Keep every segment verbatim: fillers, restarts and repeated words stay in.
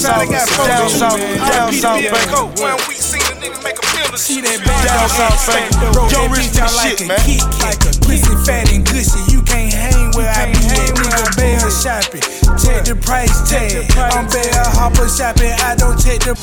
south, down south, down south, baby. One week seen a nigga make a pill to see that down south, baby. Joe Rich nigga shit, man. Like a pussy fat and gushy, you can't hang where I be at. Nigga bail shopping, check the price tag. I'm bail hopper shopping, I don't check the.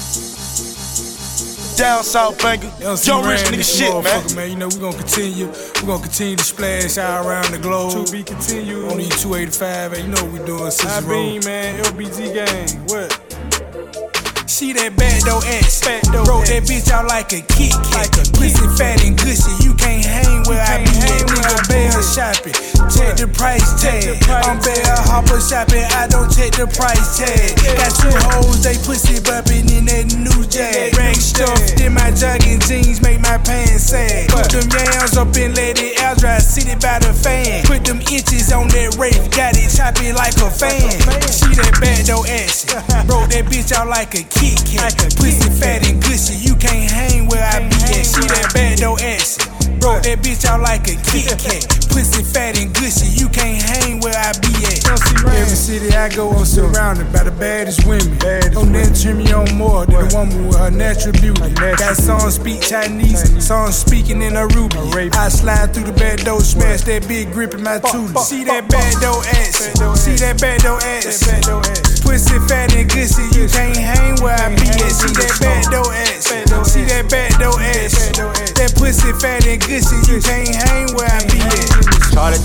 Down south, banger. Joe Rich nigga shit, man. man. You know we gon' continue, we gon' continue to splash out around the globe. To be continued. On these two eighty-five, and you know what we doing, Cicero. I beam, man, L B G gang. What? See that back door ass, broke that bitch out like a Kit Kat. Pussy fat and gushy, you can't hang where I be at. Nigga bail shopping, check the price tag. I'm bail hopper shopping, I don't check the price tag. Got two hoes, they pussy bumping in that new jag. Rag stuffed in my jogging jeans, make my pants sag. Put them yams up and let it out dry, sit it by the fan. Put them inches on that rape, got it chopping like a fan. See that back door ass, broke that bitch out like a Kit Kat. Pussy fat and gushy, you can't hang where I be at. See that bad though ass, broke that bitch out like a Kit Kat. Pussy fat and gushy, you can't hang where I be at. Every city I go, I'm surrounded by the baddest women. Don't never turn me on more than a woman with her natural beauty. Got songs speak Chinese, songs speaking in Arubi. I slide through the back door, smash that big grip in my tooth. See that bad though ass, see that bad though ass. Pussy fat and gushy, you can't hang where I be at. See that bad though ass, see that bad though ass. That pussy fat and gushy, you can't hang.